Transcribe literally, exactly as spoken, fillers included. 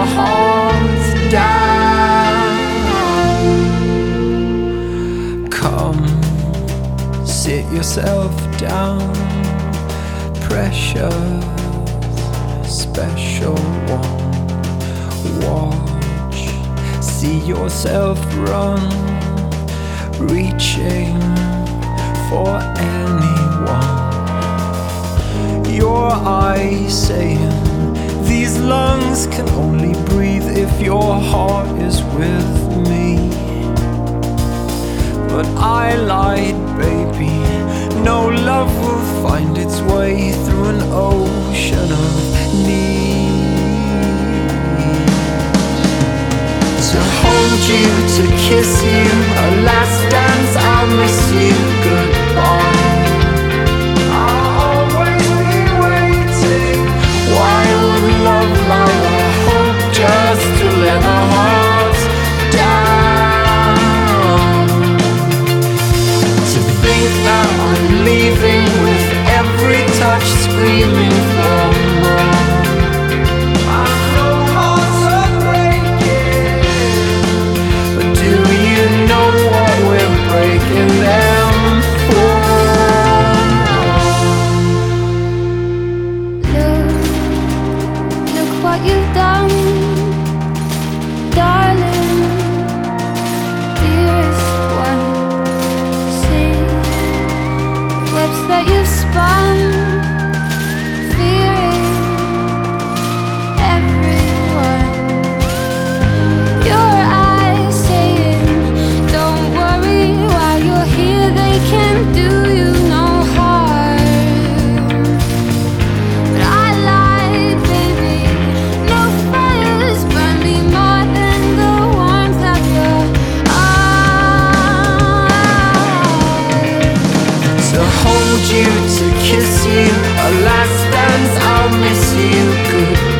our hearts down. Come, sit yourself down, precious, special one. Watch, see yourself run, reaching for anyone. Your eyes saying, these lungs can only breathe if your heart is with me. But I lied, baby. No love will find its way through an ocean of need. To hold you, to kiss you, a last dance, I'll miss you, goodbye. I'll always be waiting. Why would love lie or hope just to let our hearts down? To think that I'm leaving with every touch screaming for more. I know hearts are breaking, but do you know what we're breaking them for? Look, look what you've done, darling, dearest one. See the webs that you've spun, fearing everyone. Your eyes saying, don't worry, while you're here they can't do you no harm. But I lied, baby. No fires burn me more than the warmth of your eyes. To hold you, to kiss you, a last dance, I'll miss you, goodbye.